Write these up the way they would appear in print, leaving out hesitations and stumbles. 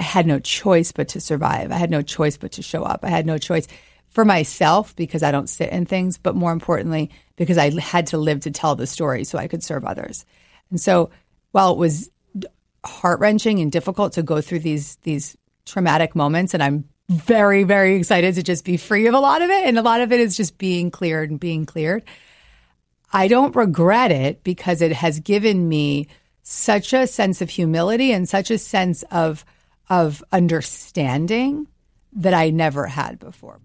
had no choice but to survive. I had no choice but to show up. I had no choice for myself because I don't sit in things, but more importantly, because I had to live to tell the story so I could serve others. And so while it was heart-wrenching and difficult to go through these traumatic moments, and I'm very, very excited to just be free of a lot of it, and a lot of it is just being cleared and being cleared, I don't regret it because it has given me such a sense of humility and such a sense of understanding that I never had before.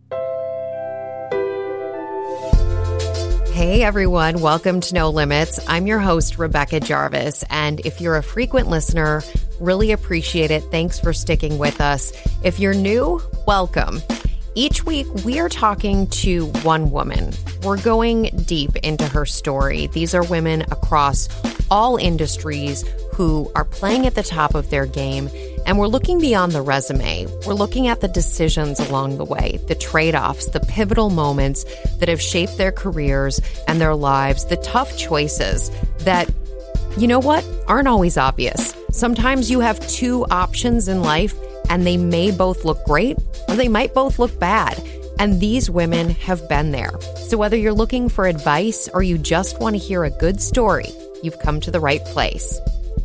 Hey everyone, welcome to No Limits. I'm your host, Rebecca Jarvis, and if you're a frequent listener, really appreciate it. Thanks for sticking with us. If you're new, welcome. Each week, we are talking to one woman. We're going deep into her story. These are women across all industries who are playing at the top of their game, and we're looking beyond the resume. We're looking at the decisions along the way, the trade-offs, the pivotal moments that have shaped their careers and their lives, the tough choices that, you know what, aren't always obvious. Sometimes you have two options in life, and they may both look great or they might both look bad. And these women have been there. So whether you're looking for advice or you just want to hear a good story, you've come to the right place.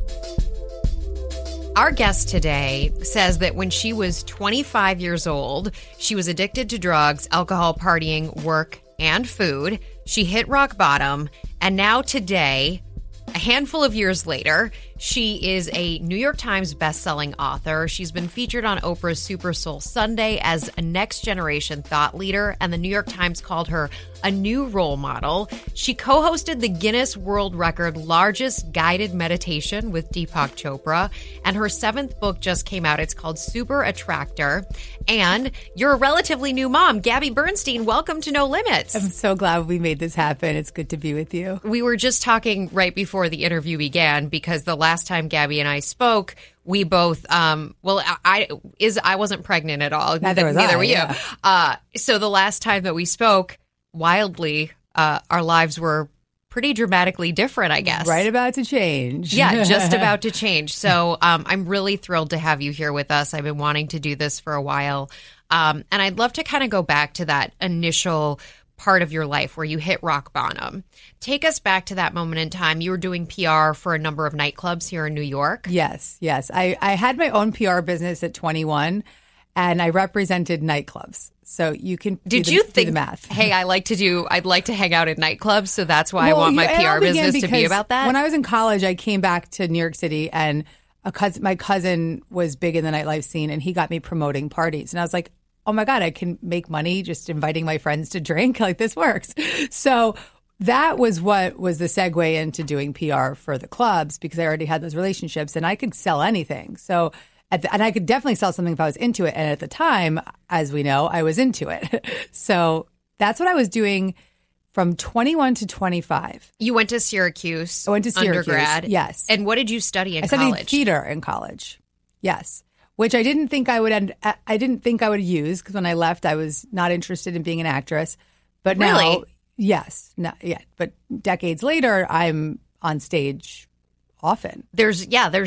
Our guest today says that when she was 25 years old, she was addicted to drugs, alcohol, partying, work, and food. She hit rock bottom. And now today, a handful of years later, she is a New York Times bestselling author. She's been featured on Oprah's Super Soul Sunday as a next-generation thought leader, and the New York Times called her a new role model. She co-hosted the Guinness World Record largest guided meditation with Deepak Chopra, and her 7th book just came out. It's called Super Attractor. And you're a relatively new mom. Gabby Bernstein, welcome to No Limits. I'm so glad we made this happen. It's good to be with you. We were just talking right before the interview began because the last time Gabby and I spoke, we both, I wasn't pregnant at all. Neither were you. Yeah. So the last time that we spoke, wildly, our lives were pretty dramatically different, I guess. Right about to change. Yeah, just about to change. So I'm really thrilled to have you here with us. I've been wanting to do this for a while. And I'd love to kind of go back to that initial part of your life where you hit rock bottom. Take us back to that moment in time. You were doing PR for a number of nightclubs here in New York. Yes. I had my own PR business at 21, and I represented nightclubs. So you can do the math. Hey, I'd like to hang out at nightclubs, so that's why I want my PR business to be about that. When I was in college, I came back to New York City, and my cousin was big in the nightlife scene, and he got me promoting parties. And I was like, oh my God, I can make money just inviting my friends to drink. Like, this works. So that was what was the segue into doing PR for the clubs, because I already had those relationships and I could sell anything. So, and I could definitely sell something if I was into it. And at the time, as we know, I was into it. So that's what I was doing from 21 to 25. You went to Syracuse. I went to Syracuse. Undergrad. Yes. And what did you study in college? I studied theater in college. Yes. Which I didn't think I would use, because when I left, I was not interested in being an actress. But now, yes, not yet. But decades later, I'm on stage often. There's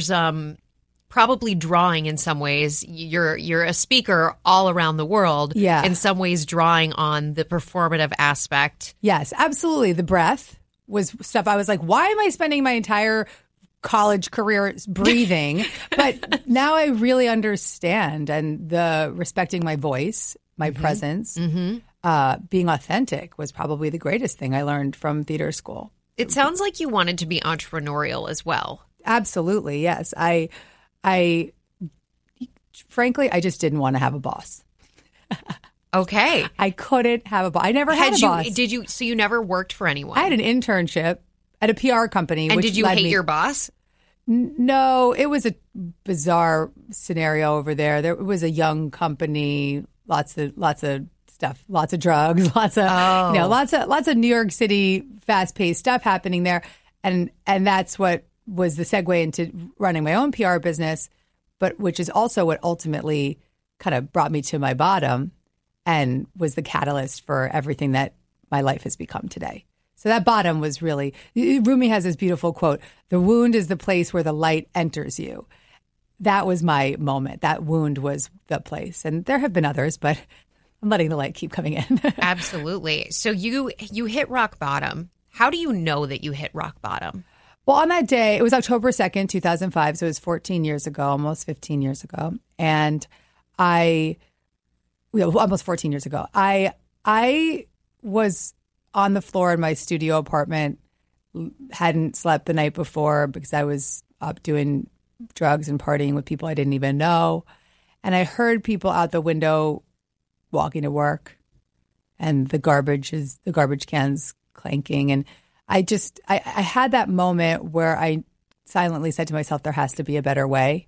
probably drawing in some ways. You're a speaker all around the world. Yeah. In some ways, drawing on the performative aspect. Yes, absolutely. The breath was stuff I was like, why am I spending my entire college career breathing? But now I really understand, and the respecting my voice, my presence, being authentic was probably the greatest thing I learned from theater school. It sounds like you wanted to be entrepreneurial as well. Absolutely, yes. I frankly, I just didn't want to have a boss. Okay. I couldn't have a boss. I never had a boss. So you never worked for anyone? I had an internship at a PR company. And did you hate your boss? No, it was a bizarre scenario over there. It was a young company, lots of stuff, lots of drugs, lots of New York City fast-paced stuff happening there, and that's what was the segue into running my own PR business, but which is also what ultimately kind of brought me to my bottom and was the catalyst for everything that my life has become today. So that bottom was really, Rumi has this beautiful quote, the wound is the place where the light enters you. that was my moment. That wound was the place. And there have been others, but I'm letting the light keep coming in. Absolutely. So you hit rock bottom. How do you know that you hit rock bottom? Well, on that day, it was October 2nd, 2005. So it was 14 years ago, almost 15 years ago. And almost 14 years ago, I was on the floor in my studio apartment, hadn't slept the night before because I was up doing drugs and partying with people I didn't even know. And I heard people out the window walking to work and the garbage cans clanking. And I had that moment where I silently said to myself, there has to be a better way.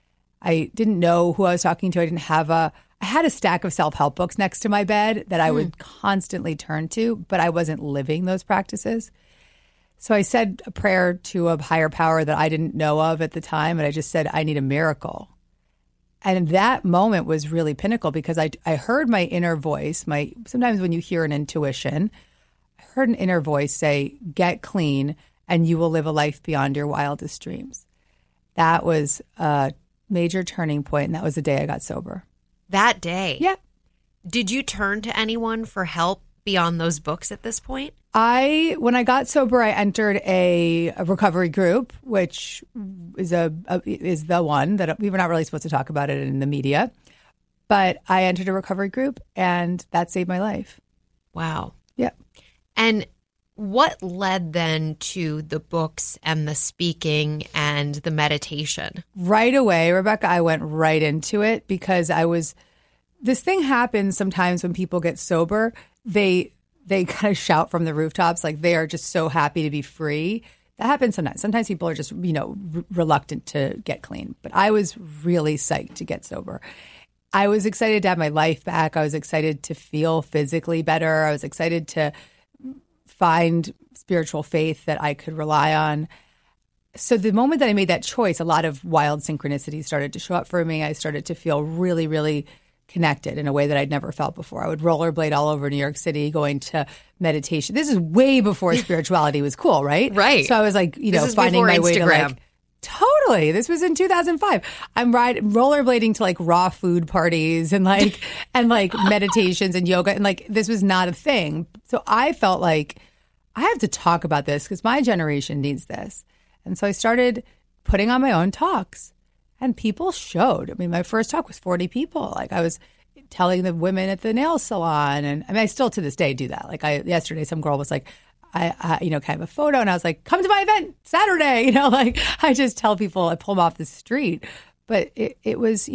I didn't know who I was talking to. I had a stack of self-help books next to my bed that I would constantly turn to, but I wasn't living those practices. So I said a prayer to a higher power that I didn't know of at the time, and I just said, I need a miracle. And that moment was really pinnacle because I heard my inner voice. Sometimes when you hear an intuition, I heard an inner voice say, get clean and you will live a life beyond your wildest dreams. That was a major turning point, and that was the day I got sober. That day? Yeah. Did you turn to anyone for help beyond those books at this point? When I got sober, I entered a recovery group, which is the one that we were not really supposed to talk about it in the media. But I entered a recovery group, and that saved my life. Wow. Yeah. And what led then to the books and the speaking and the meditation? Right away, Rebecca, I went right into it because this thing happens sometimes when people get sober. They kind of shout from the rooftops like they are just so happy to be free. That happens sometimes. Sometimes people are just, reluctant to get clean. But I was really psyched to get sober. I was excited to have my life back. I was excited to feel physically better. I was excited to find spiritual faith that I could rely on. So the moment that I made that choice, a lot of wild synchronicities started to show up for me. I started to feel really, really connected in a way that I'd never felt before. I would rollerblade all over New York City going to meditation. This is way before spirituality was cool, right? Right. So I was like, finding my way to totally. This was in 2005. I'm rollerblading to raw food parties and meditations and yoga, and this was not a thing. So I felt like I have to talk about this because my generation needs this. And so I started putting on my own talks. And people showed. I mean, my first talk was 40 people. I was telling the women at the nail salon. And I still to this day do that. Yesterday, some girl was like, can I have a photo? And I was like, come to my event Saturday. I just tell people, I pull them off the street. But it was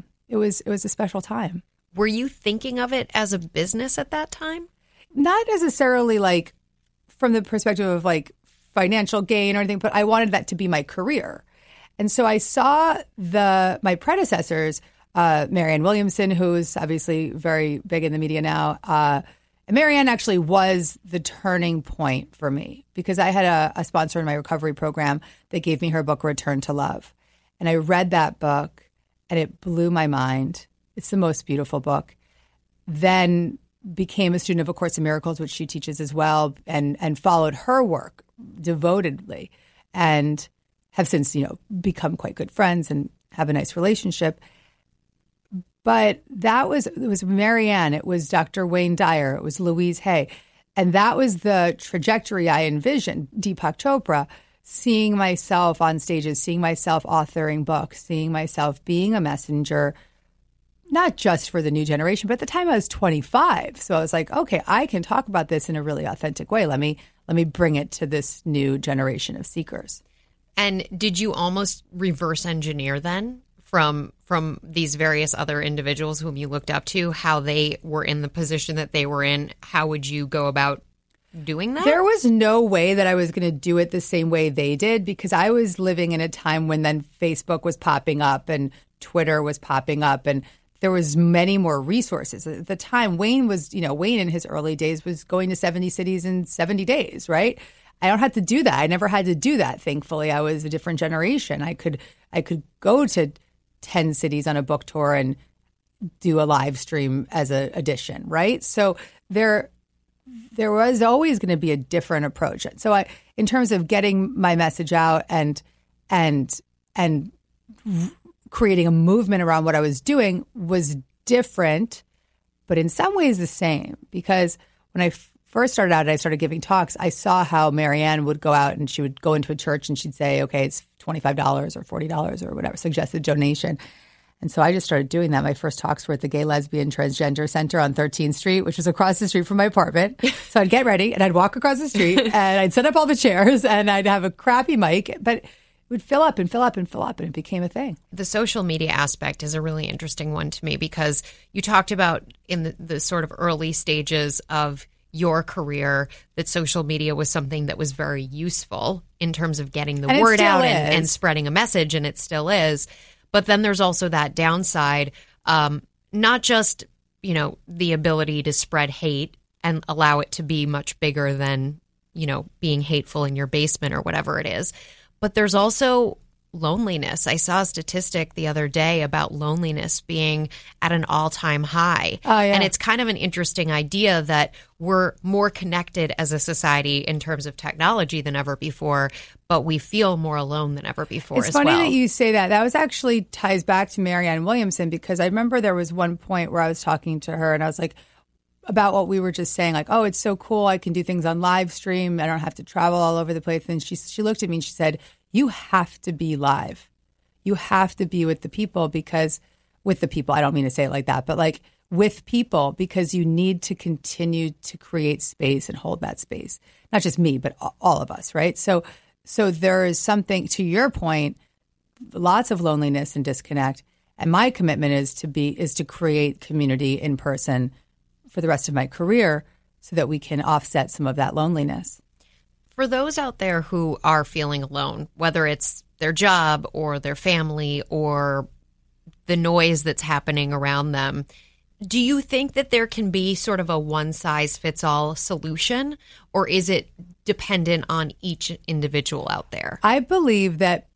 a special time. Were you thinking of it as a business at that time? Not necessarily from the perspective of financial gain or anything, but I wanted that to be my career. And so I saw my predecessors, Marianne Williamson, who's obviously very big in the media now. And Marianne actually was the turning point for me because I had a sponsor in my recovery program that gave me her book, Return to Love. And I read that book and it blew my mind. It's the most beautiful book. Then became a student of A Course in Miracles, which she teaches as well, and followed her work devotedly. And have since, become quite good friends and have a nice relationship. But it was Marianne, it was Dr. Wayne Dyer, it was Louise Hay. And that was the trajectory I envisioned, Deepak Chopra, seeing myself on stages, seeing myself authoring books, seeing myself being a messenger, not just for the new generation, but at the time I was 25. So I was like, okay, I can talk about this in a really authentic way. Let me bring it to this new generation of seekers. And did you almost reverse engineer then from these various other individuals whom you looked up to, how they were in the position that they were in? How would you go about doing that? There was no way that I was going to do it the same way they did because I was living in a time when then Facebook was popping up and Twitter was popping up and there was many more resources. At the time, Wayne in his early days was going to 70 cities in 70 days, right? I don't have to do that. I never had to do that. Thankfully, I was a different generation. I could go to 10 cities on a book tour and do a live stream as an addition, right? So there was always going to be a different approach. So in terms of getting my message out and creating a movement around what I was doing was different, but in some ways the same. Because when I first started out and I started giving talks, I saw how Marianne would go out and she would go into a church and she'd say, okay, it's $25 or $40 or whatever, suggested donation. And so I just started doing that. My first talks were at the Gay, Lesbian, Transgender Center on 13th Street, which was across the street from my apartment. So I'd get ready and I'd walk across the street and I'd set up all the chairs and I'd have a crappy mic, but it would fill up and fill up and fill up, and it became a thing. The social media aspect is a really interesting one to me, because you talked about in the sort of early stages of your career that social media was something that was very useful in terms of getting the word out and spreading a message, and it still is. But then there's also that downside, not just, the ability to spread hate and allow it to be much bigger than, being hateful in your basement or whatever it is, but there's also loneliness. I saw a statistic the other day about loneliness being at an all-time high. Oh, yeah. And it's kind of an interesting idea that we're more connected as a society in terms of technology than ever before, but we feel more alone than ever before as well. It's funny that you say that. That was actually ties back to Marianne Williamson, because I remember there was one point where I was talking to her and I was like, about what we were just saying, like, oh, it's so cool. I can do things on live stream. I don't have to travel all over the place. And she looked at me and she said, you have to be live. You have to be with the people, because with the people, I don't mean to say it like that, but like with people, because you need to continue to create space and hold that space. Not just me, but all of us, right? So there is something, to your point, lots of loneliness and disconnect. And my commitment is to create community in person for the rest of my career so that we can offset some of that loneliness. For those out there who are feeling alone, whether it's their job or their family or the noise that's happening around them, do you think that there can be sort of a one-size-fits-all solution, or is it dependent on each individual out there? I believe that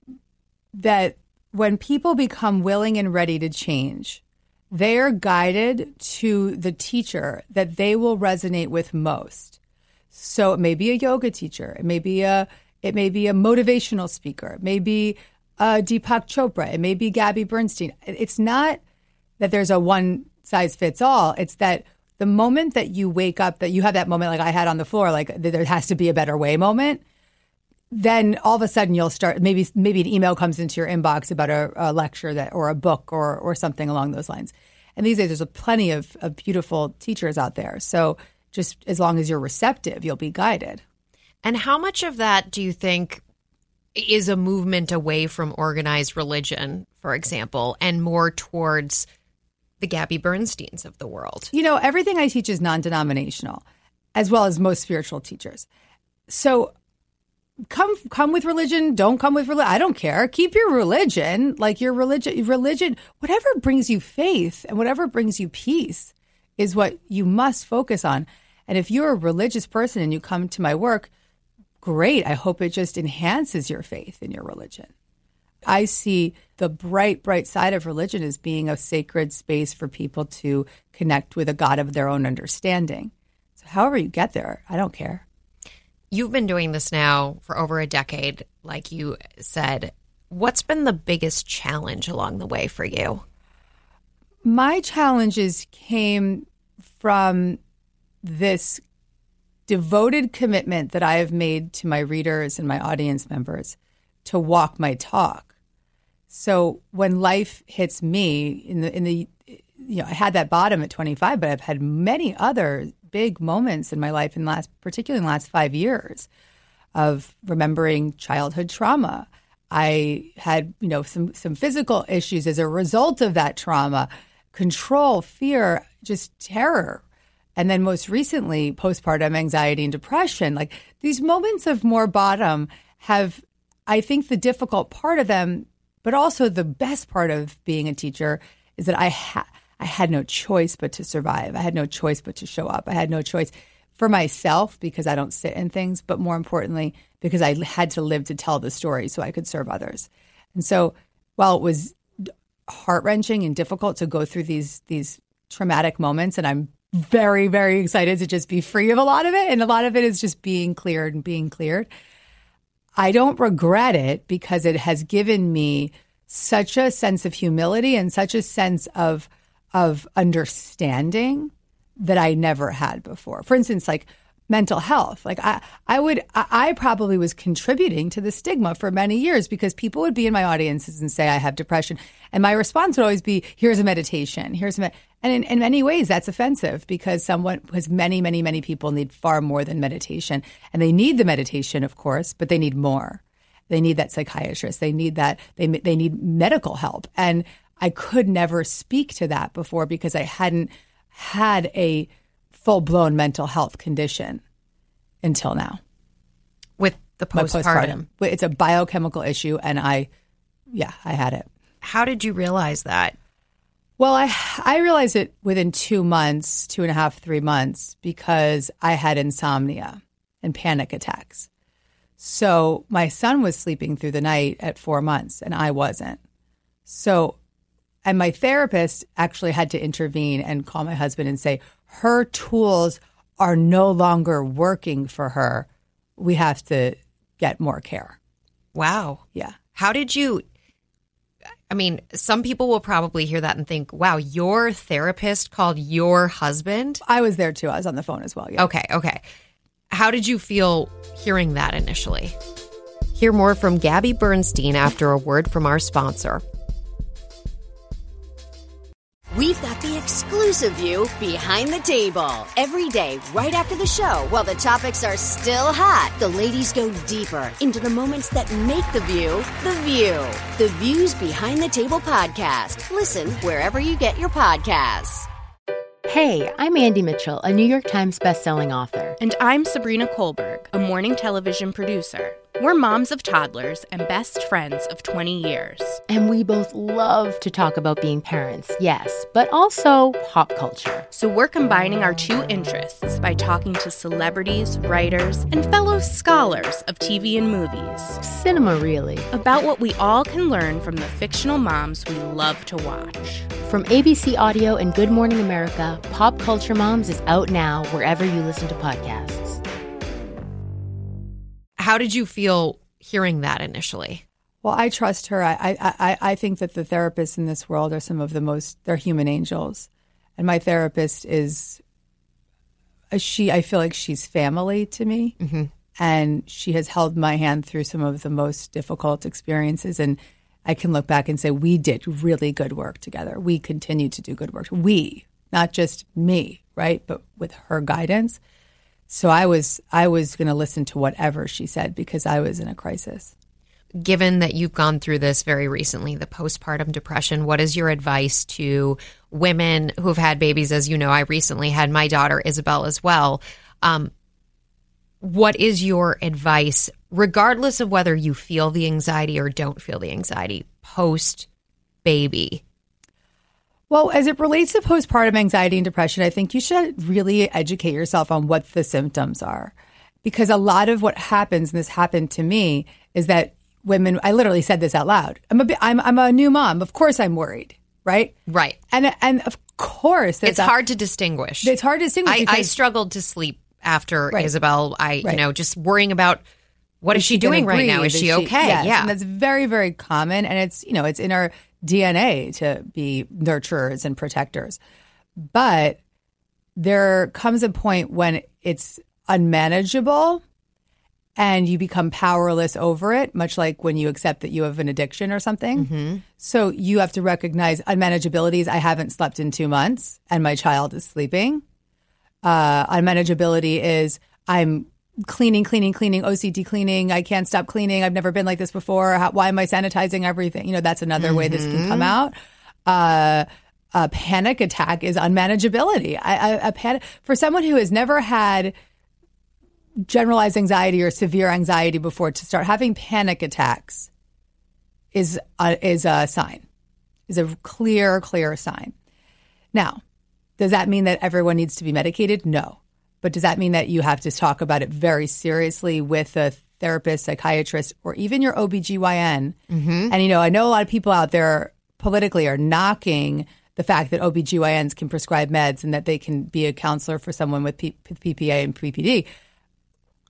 when people become willing and ready to change, they are guided to the teacher that they will resonate with most. So it may be a yoga teacher, it may be a motivational speaker, it may be Deepak Chopra, it may be Gabby Bernstein. It's not that there's a one size fits all. It's that the moment that you wake up, that you have that moment like I had on the floor, like there has to be a better way moment, then all of a sudden you'll start, maybe an email comes into your inbox about a lecture or a book or something along those lines. And these days there's plenty of beautiful teachers out there. So just as long as you're receptive, you'll be guided. And how much of that do you think is a movement away from organized religion, for example, and more towards the Gabby Bernsteins of the world? Everything I teach is non-denominational, as well as most spiritual teachers. So come with religion, don't come with religion. I don't care. Keep your religion, like your religion, whatever brings you faith and whatever brings you peace is what you must focus on. And if you're a religious person and you come to my work, great. I hope it just enhances your faith in your religion. I see the bright, bright side of religion as being a sacred space for people to connect with a God of their own understanding. So however you get there, I don't care. You've been doing this now for over a decade, like you said. What's been the biggest challenge along the way for you? My challenges came from this devoted commitment that I have made to my readers and my audience members to walk my talk. So when life hits me I had that bottom at 25, but I've had many other big moments in my life particularly in the last 5 years of remembering childhood trauma. I had, some physical issues as a result of that trauma, control, fear, just terror. And then most recently, postpartum anxiety and depression. Like these moments of more bottom have, I think, the difficult part of them, but also the best part of being a teacher is that I had no choice but to survive. I had no choice but to show up. I had no choice for myself because I don't sit in things, but more importantly, because I had to live to tell the story so I could serve others. And so while it was heart-wrenching and difficult to go through these traumatic moments, and I'm very, very excited to just be free of a lot of it, and a lot of it is just being cleared, I don't regret it because it has given me such a sense of humility and such a sense of understanding that I never had before. For instance, like mental health. Like I probably was contributing to the stigma for many years because people would be in my audiences and say I have depression. And my response would always be, here's a meditation. And in many ways, that's offensive because many, many, many people need far more than meditation. And they need the meditation, of course, but they need more. They need that psychiatrist. They need that. They need medical help. And I could never speak to that before because I hadn't had a full-blown mental health condition until now. With the postpartum. It's a biochemical issue, and I had it. How did you realize that? Well, I realized it within 2 months, 2.5, 3 months, because I had insomnia and panic attacks. So my son was sleeping through the night at 4 months, and I wasn't. And my therapist actually had to intervene and call my husband and say, her tools are no longer working for her. We have to get more care. Wow. Yeah. How did you, I mean, some people will probably hear that and think, wow, your therapist called your husband? I was there too. I was on the phone as well. Yeah. Okay. How did you feel hearing that initially? Hear more from Gabby Bernstein after a word from our sponsor. We've got the exclusive view behind the table. Every day, right after the show, while the topics are still hot, the ladies go deeper into the moments that make the View the View. The Views Behind the Table podcast. Listen wherever you get your podcasts. Hey, I'm Andy Mitchell, a New York Times bestselling author. And I'm Sabrina Kohlberg, a morning television producer. We're moms of toddlers and best friends of 20 years. And we both love to talk about being parents, yes, but also pop culture. So we're combining our two interests by talking to celebrities, writers, and fellow scholars of TV and movies. Cinema, really. About what we all can learn from the fictional moms we love to watch. From ABC Audio and Good Morning America, Pop Culture Moms is out now wherever you listen to podcasts. How did you feel hearing that initially? Well, I trust her. I think that the therapists in this world are some of the most, they're human angels. And my therapist is, I feel like she's family to me. Mm-hmm. And she has held my hand through some of the most difficult experiences. And I can look back and say, we did really good work together. We continue to do good work. We, not just me, right? But with her guidance. So I was going to listen to whatever she said because I was in a crisis. Given that you've gone through this very recently, the postpartum depression, what is your advice to women who've had babies? As you know, I recently had my daughter Isabel as well. What is your advice, regardless of whether you feel the anxiety or don't feel the anxiety, post-baby? Well, as it relates to postpartum anxiety and depression, I think you should really educate yourself on what the symptoms are. Because a lot of what happens, and this happened to me, is that women, I literally said this out loud. I'm a new mom. Of course I'm worried, right? Right. And of course. It's hard to distinguish. It's hard to distinguish. I struggled to sleep after Right. Isabel. Just worrying about what is she doing right now? Is she okay? Yes, yeah. And that's very, very common. And it's in our DNA to be nurturers and protectors. But there comes a point when it's unmanageable and you become powerless over it, much like when you accept that you have an addiction or something. Mm-hmm. So you have to recognize unmanageability is I haven't slept in 2 months and my child is sleeping. Unmanageability is I'm cleaning, OCD cleaning. I can't stop cleaning. I've never been like this before. Why am I sanitizing everything? That's another way this can come out. A panic attack is unmanageability. A panic for someone who has never had generalized anxiety or severe anxiety before, to start having panic attacks is a sign, is a clear sign. Now, does that mean that everyone needs to be medicated? No. But does that mean that you have to talk about it very seriously with a therapist, psychiatrist, or even your OBGYN? Mm-hmm. And, I know a lot of people out there politically are knocking the fact that OBGYNs can prescribe meds and that they can be a counselor for someone with PPA and PPD.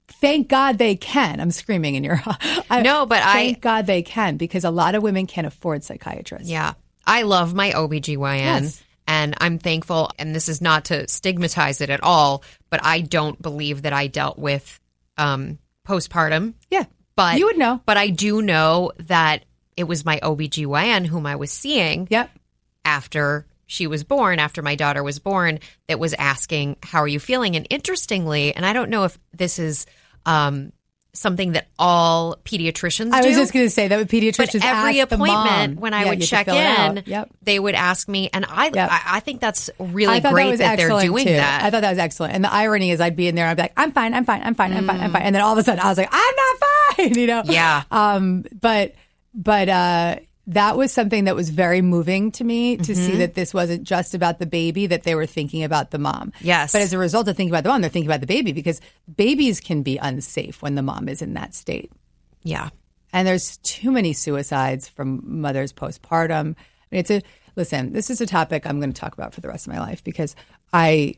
thank God they can. I'm screaming in your thank God they can, because a lot of women can't afford psychiatrists. Yeah. I love my OBGYN. Yes. And I'm thankful, and this is not to stigmatize it at all, but I don't believe that I dealt with postpartum. Yeah. But you would know. But I do know that it was my OBGYN whom I was seeing after she was born, after my daughter was born, that was asking, how are you feeling? And interestingly, and I don't know if this is something that all pediatricians do. I was just going to say that with pediatricians, but every ask appointment the mom. when I would check in, they would ask me, and I think that's really great that they're doing that. I thought that was excellent. And the irony is, I'd be in there, and I'd be like, I'm fine, and then all of a sudden, I was like, I'm not fine, Yeah. But that was something that was very moving to me to see that this wasn't just about the baby, that they were thinking about the mom. Yes. But as a result of thinking about the mom, they're thinking about the baby, because babies can be unsafe when the mom is in that state. Yeah. And there's too many suicides from mothers postpartum. I mean, listen, this is a topic I'm going to talk about for the rest of my life, because my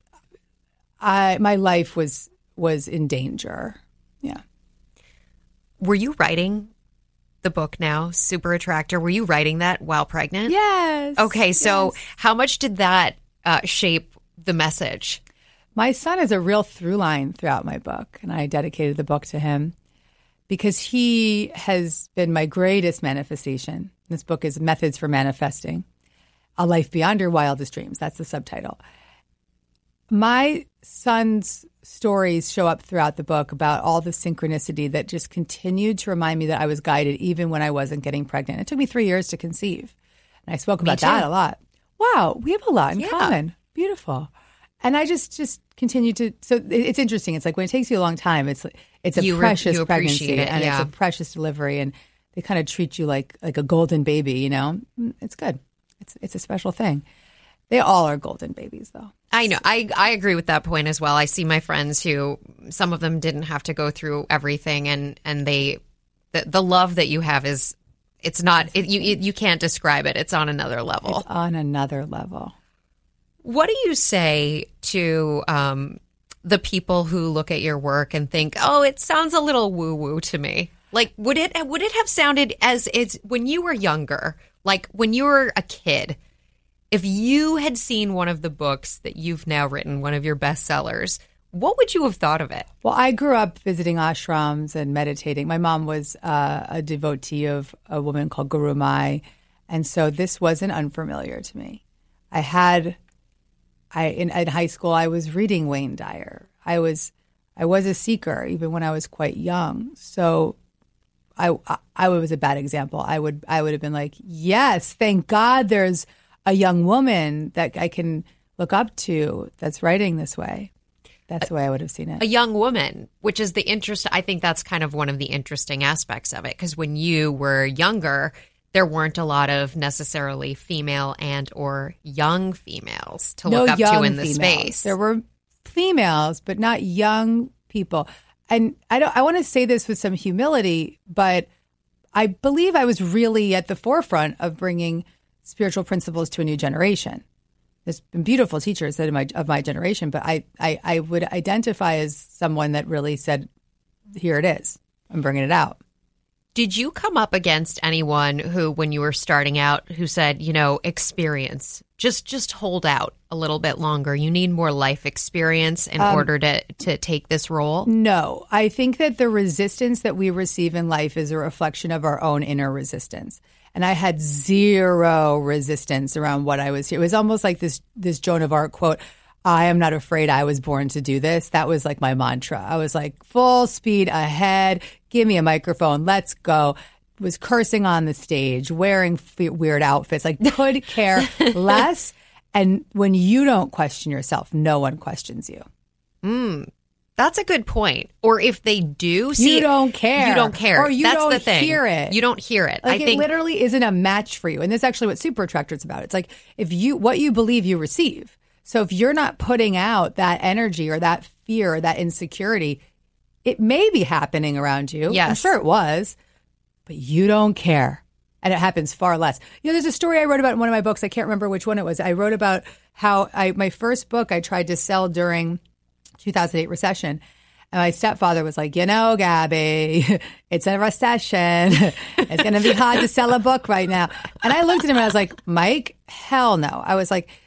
life was in danger. Yeah. Were you writing the book now, Super Attractor? Were you writing that while pregnant? Yes. Okay, so how much did that shape the message? My son is a real through line throughout my book, and I dedicated the book to him because he has been my greatest manifestation. This book is Methods for Manifesting a Life Beyond Your Wildest Dreams. That's the subtitle. My son's stories show up throughout the book about all the synchronicity that just continued to remind me that I was guided even when I wasn't getting pregnant. It took me 3 years to conceive. And I spoke about that a lot. Wow, we have a lot in common. Beautiful. And I just continue to. So it's interesting. It's like when it takes you a long time, it's a precious pregnancy and it's a precious delivery, and they kind of treat you like a golden baby. You know, it's good. It's a special thing. They all are golden babies, though. I know. I agree with that point as well. I see my friends who, some of them didn't have to go through everything, and the love that you have is, it's not, you can't describe it. It's on another level. It's on another level. What do you say to the people who look at your work and think, oh, it sounds a little woo-woo to me? Like, would it have sounded as when you were younger, like when you were a kid, if you had seen one of the books that you've now written, one of your bestsellers, what would you have thought of it? Well, I grew up visiting ashrams and meditating. My mom was a devotee of a woman called Guru Mai, and so this wasn't unfamiliar to me. In high school, I was reading Wayne Dyer. I was a seeker even when I was quite young. So I was a bad example. I would have been like, yes, thank God there's a young woman that I can look up to that's writing this way. That's the way I would have seen it. A young woman, which is the interest. I think that's kind of one of the interesting aspects of it, because when you were younger, there weren't a lot of necessarily female and or young females to look up to in the space. There were females, but not young people. And I want to say this with some humility, but I believe I was really at the forefront of bringing spiritual principles to a new generation. There's been beautiful teachers of my generation, but I would identify as someone that really said, here it is, I'm bringing it out. Did you come up against anyone who, when you were starting out, who said, experience, just hold out a little bit longer. You need more life experience in order to take this role? No. I think that the resistance that we receive in life is a reflection of our own inner resistance. And I had zero resistance around what I was here. It was almost like this Joan of Arc quote, I am not afraid I was born to do this. That was like my mantra. I was like, full speed ahead. Give me a microphone. Let's go. Was cursing on the stage, wearing weird outfits. Like, could care less. And when you don't question yourself, no one questions you. That's a good point. Or if they do, you don't care. You don't care. Or you That's don't the thing. hear it. You don't hear it. Like, it literally isn't a match for you. And this is actually what Super Attractor is about. It's like, what you believe, you receive. So if you're not putting out that energy or that fear or that insecurity, it may be happening around you. Yes. I'm sure it was, but you don't care. And it happens far less. There's a story I wrote about in one of my books. I can't remember which one it was. I wrote about how my first book I tried to sell during 2008 recession. And my stepfather was like, Gabby, it's a recession. It's going to be hard to sell a book right now. And I looked at him and I was like, Mike, hell no. I was like,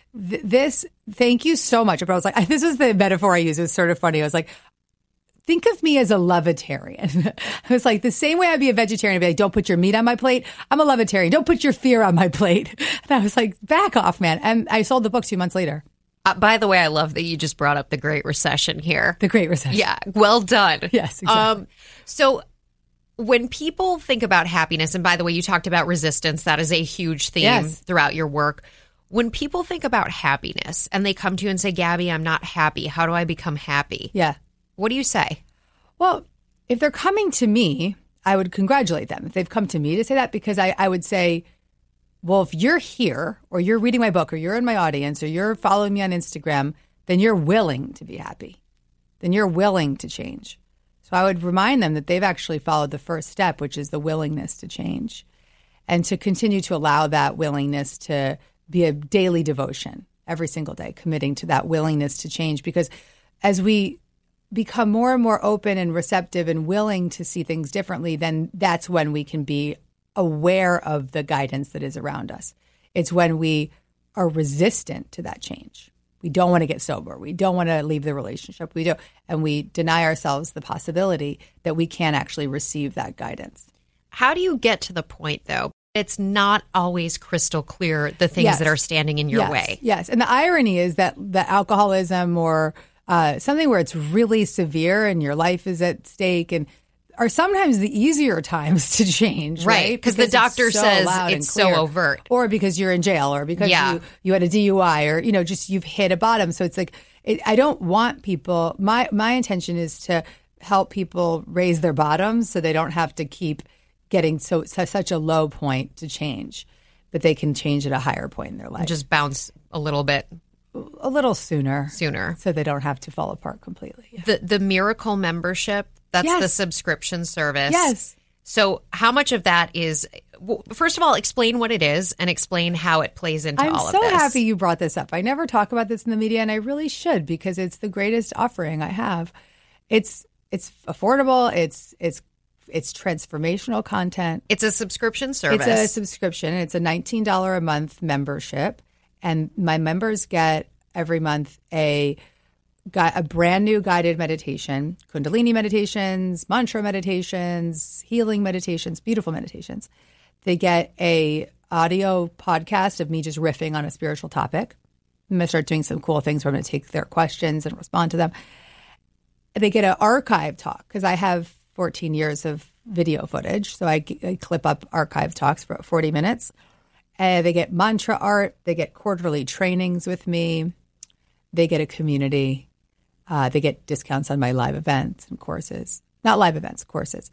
thank you so much. But I was like, this was the metaphor I used. It was sort of funny. I was like, think of me as a lovetarian. I was like, the same way I'd be a vegetarian, I'd be like, don't put your meat on my plate. I'm a lovetarian. Don't put your fear on my plate. And I was like, back off, man. And I sold the book 2 months later. By the way, I love that you just brought up the Great Recession here. The Great Recession. Yeah, well done. Yes, exactly. So when people think about happiness, and by the way, you talked about resistance. That is a huge theme throughout your work. When people think about happiness and they come to you and say, Gabby, I'm not happy. How do I become happy? Yeah. What do you say? Well, if they're coming to me, I would congratulate them. If they've come to me to say that, because I would say, well, if you're here or you're reading my book or you're in my audience or you're following me on Instagram, then you're willing to be happy. Then you're willing to change. So I would remind them that they've actually followed the first step, which is the willingness to change, and to continue to allow that willingness to be a daily devotion every single day, committing to that willingness to change. Because as we become more and more open and receptive and willing to see things differently, then that's when we can be aware of the guidance that is around us. It's when we are resistant to that change. We don't want to get sober. We don't want to leave the relationship. And we deny ourselves the possibility that we can actually receive that guidance. How do you get to the point, though? It's not always crystal clear, the things that are standing in your way. Yes. And the irony is that the alcoholism or something where it's really severe and your life is at stake and are sometimes the easier times to change, right? Because the doctor says it's so overt. Or because you're in jail or because you had a DUI or, just you've hit a bottom. So it's like, I don't want people, my intention is to help people raise their bottoms so they don't have to keep getting such a low point to change, but they can change at a higher point in their life. Just bounce a little bit. A little sooner. So they don't have to fall apart completely. Yeah. The Miracle membership, that's the subscription service. Yes. So how much of that is, first of all, explain what it is and explain how it plays into all of this. I'm so happy you brought this up. I never talk about this in the media, and I really should, because it's the greatest offering I have. It's affordable. It's transformational content. It's a subscription service. It's a subscription. It's a $19 a month membership. And my members get every month a brand new guided meditation, Kundalini meditations, mantra meditations, healing meditations, beautiful meditations. They get a audio podcast of me just riffing on a spiritual topic. I'm going to start doing some cool things where I'm going to take their questions and respond to them. They get an archive talk because I have 14 years of video footage. So I clip up archive talks for 40 minutes. They get mantra art. They get quarterly trainings with me. They get a community. They get discounts on my live events and courses. Not live events, courses.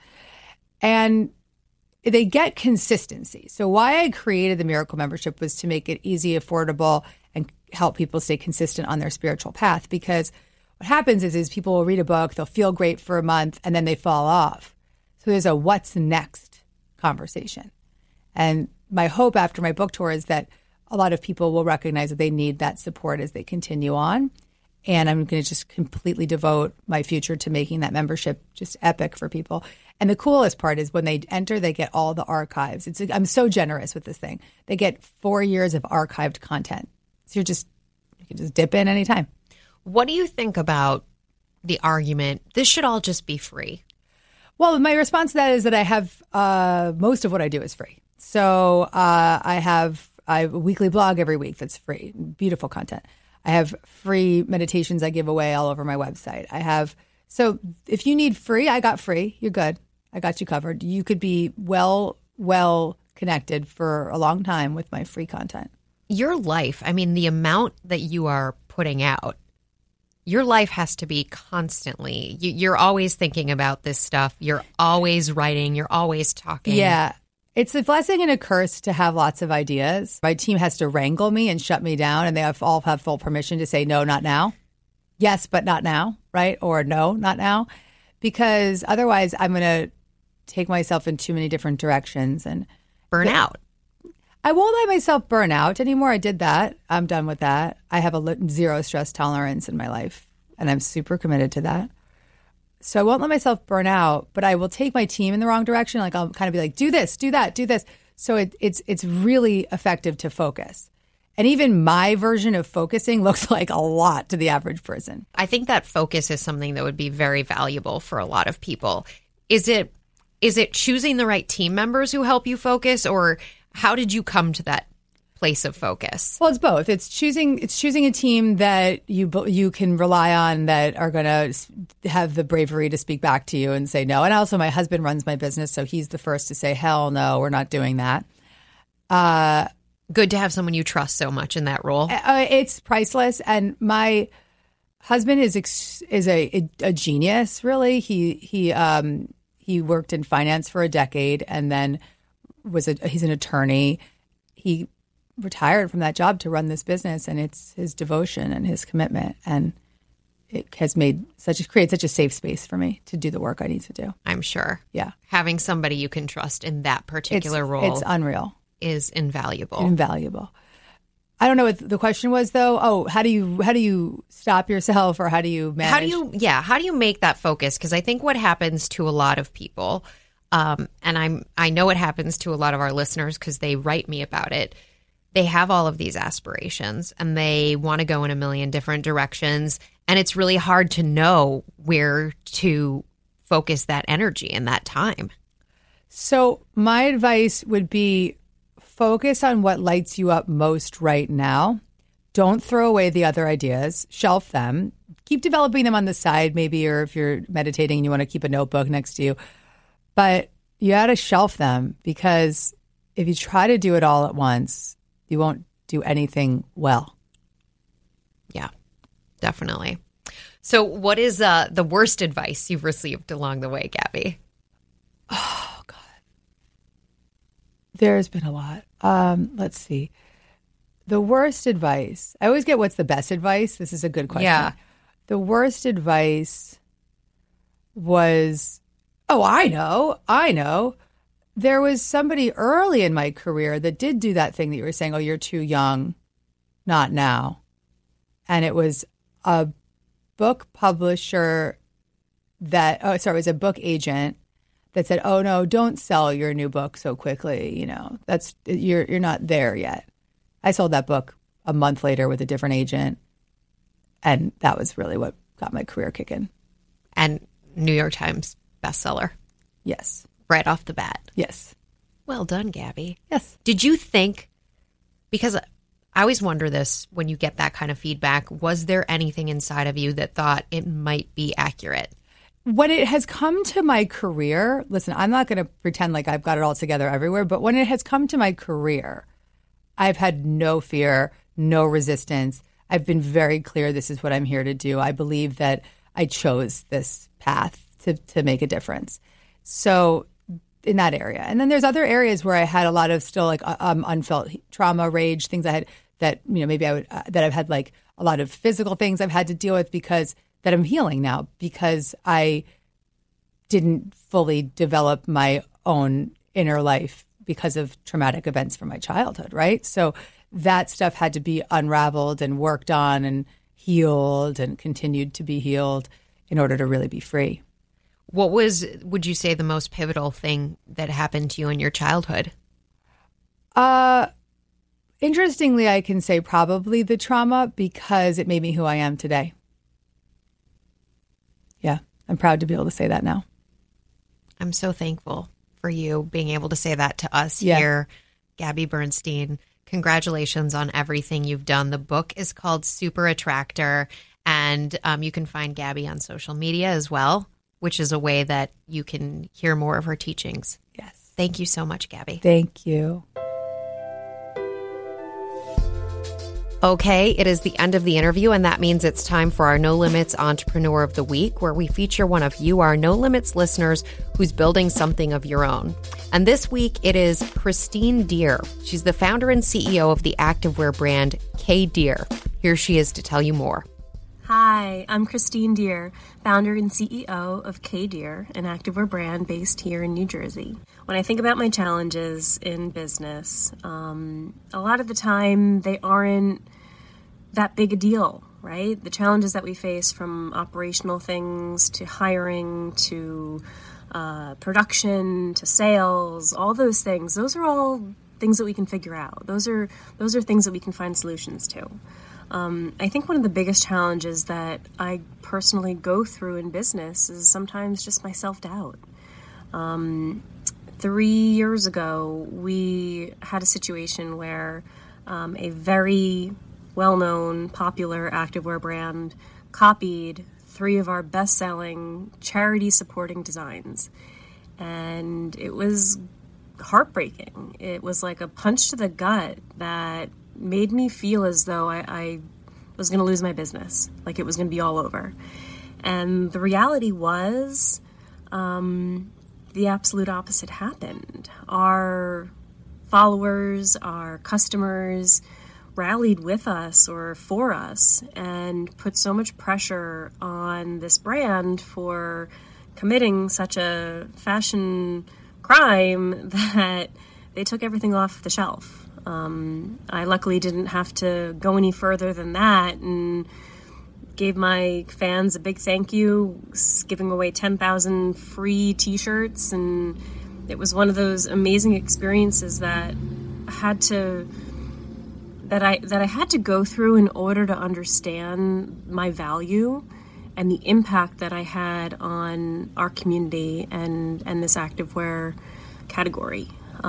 And they get consistency. So why I created the Miracle membership was to make it easy, affordable, and help people stay consistent on their spiritual path. Because what happens is people will read a book, they'll feel great for a month, and then they fall off. So there's a what's next conversation. And my hope after my book tour is that a lot of people will recognize that they need that support as they continue on. And I'm going to just completely devote my future to making that membership just epic for people. And the coolest part is when they enter, they get all the archives. I'm so generous with this thing. They get 4 years of archived content. So you can just dip in anytime. What do you think about the argument, this should all just be free? Well, my response to that is that I have most of what I do is free. So I have a weekly blog every week that's free, beautiful content. I have free meditations I give away all over my website. So if you need free, I got free. You're good. I got you covered. You could be well connected for a long time with my free content. Your life, I mean, the amount that you are putting out, your life has to be constantly, you're always thinking about this stuff. You're always writing. You're always talking. Yeah. It's a blessing and a curse to have lots of ideas. My team has to wrangle me and shut me down, and they all have full permission to say, no, not now. Yes, but not now, right? Or no, not now. Because otherwise I'm going to take myself in too many different directions and burn out. I won't let myself burn out anymore. I did that. I'm done with that. I have a zero stress tolerance in my life, and I'm super committed to that. So I won't let myself burn out, but I will take my team in the wrong direction. Like I'll kind of be like, do this, do that, do this. So it's really effective to focus. And even my version of focusing looks like a lot to the average person. I think that focus is something that would be very valuable for a lot of people. Is it choosing the right team members who help you focus, or how did you come to that place of focus? Well, it's both. It's choosing a team that you can rely on, that are going to have the bravery to speak back to you and say no. And also, my husband runs my business, so he's the first to say, hell no, we're not doing that. Good to have someone you trust so much in that role. It's priceless. And my husband is a genius, really. He worked in finance for a decade, and then he's an attorney. He retired from that job to run this business, and it's his devotion and his commitment, and it has created such a safe space for me to do the work I need to do. I'm sure. Yeah. Having somebody you can trust in that particular role. It's unreal. Is invaluable. Invaluable. I don't know what the question was, though. Oh, how do you stop yourself, or how do you manage? How do you make that focus? Because I think what happens to a lot of people, and I know it happens to a lot of our listeners because they write me about it. They have all of these aspirations and they want to go in a million different directions, and it's really hard to know where to focus that energy and that time. So my advice would be, focus on what lights you up most right now. Don't throw away the other ideas. Shelf them. Keep developing them on the side, maybe, or if you're meditating and you want to keep a notebook next to you. But you got to shelf them, because if you try to do it all at once, you won't do anything well. Yeah, definitely. So what is the worst advice you've received along the way, Gabby? Oh, God. There's been a lot. Let's see. The worst advice. I always get, what's the best advice? This is a good question. Yeah. The worst advice was, I know. There was somebody early in my career that did do that thing that you were saying, you're too young, not now. And it was a book publisher it was a book agent that said, oh no, don't sell your new book so quickly. You're not there yet. I sold that book a month later with a different agent. And that was really what got my career kicking. And New York Times bestseller. Yes. Right off the bat. Yes. Well done, Gabby. Yes. Did you think, because I always wonder this when you get that kind of feedback, was there anything inside of you that thought it might be accurate? When it has come to my career, listen, I'm not going to pretend like I've got it all together everywhere, but when it has come to my career, I've had no fear, no resistance. I've been very clear, this is what I'm here to do. I believe that I chose this path to make a difference. So in that area. And then there's other areas where I had a lot of still like unfelt trauma, rage, things I had that, maybe that I've had like a lot of physical things I've had to deal with because that I'm healing now, because I didn't fully develop my own inner life because of traumatic events from my childhood, right? So that stuff had to be unraveled and worked on and healed and continued to be healed in order to really be free. What was, would you say, the most pivotal thing that happened to you in your childhood? Interestingly, I can say probably the trauma, because it made me who I am today. Yeah, I'm proud to be able to say that now. I'm so thankful for you being able to say that to us here. Gabby Bernstein, congratulations on everything you've done. The book is called Super Attractor, and you can find Gabby on social media as well, which is a way that you can hear more of her teachings. Yes. Thank you so much, Gabby. Thank you. Okay, it is the end of the interview, and that means it's time for our No Limits Entrepreneur of the Week, where we feature one of you, our No Limits listeners, who's building something of your own. And this week, it is Christine Deer. She's the founder and CEO of the activewear brand K Deer. Here she is to tell you more. Hi, I'm Christine Deer, founder and CEO of K Deer, an activewear brand based here in New Jersey. When I think about my challenges in business, a lot of the time they aren't that big a deal. right? The challenges that we face, from operational things to hiring to production to sales, all those things, those are all things that we can figure out. Those are things that we can find solutions to. I think one of the biggest challenges that I personally go through in business is sometimes just my self-doubt. 3 years ago, we had a situation where a very well-known, popular activewear brand copied 3 of our best-selling charity-supporting designs. And it was heartbreaking. It was like a punch to the gut that made me feel as though I was going to lose my business, like it was going to be all over. And the reality was the absolute opposite happened. Our followers, our customers rallied with us or for us and put so much pressure on this brand for committing such a fashion crime that they took everything off the shelf. I luckily didn't have to go any further than that and gave my fans a big thank you, giving away 10,000 free t-shirts. And it was one of those amazing experiences that I had to go through in order to understand my value and the impact that I had on our community and this activewear category.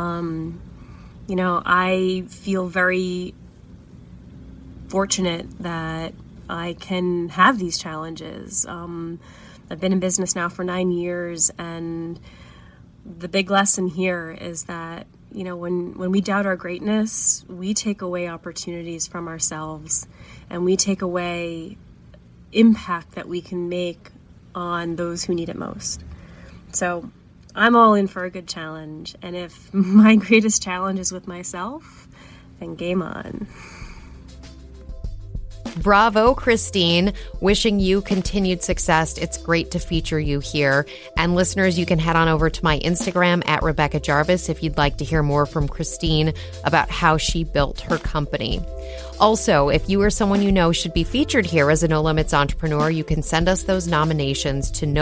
I feel very fortunate that I can have these challenges. I've been in business now for 9 years, and the big lesson here is that, when we doubt our greatness, we take away opportunities from ourselves, and we take away impact that we can make on those who need it most. So I'm all in for a good challenge, and if my greatest challenge is with myself, then game on. Bravo, Christine. Wishing you continued success. It's great to feature you here. And listeners, you can head on over to my Instagram at Rebecca Jarvis if you'd like to hear more from Christine about how she built her company. Also, if you or someone you know should be featured here as a No Limits entrepreneur, you can send us those nominations to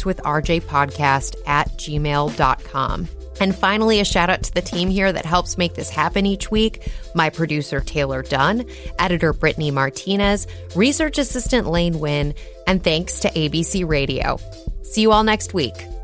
nolimitswithrjpodcast@gmail.com. And finally, a shout out to the team here that helps make this happen each week. My producer, Taylor Dunn, editor, Brittany Martinez, research assistant, Lane Wynn, and thanks to ABC Radio. See you all next week.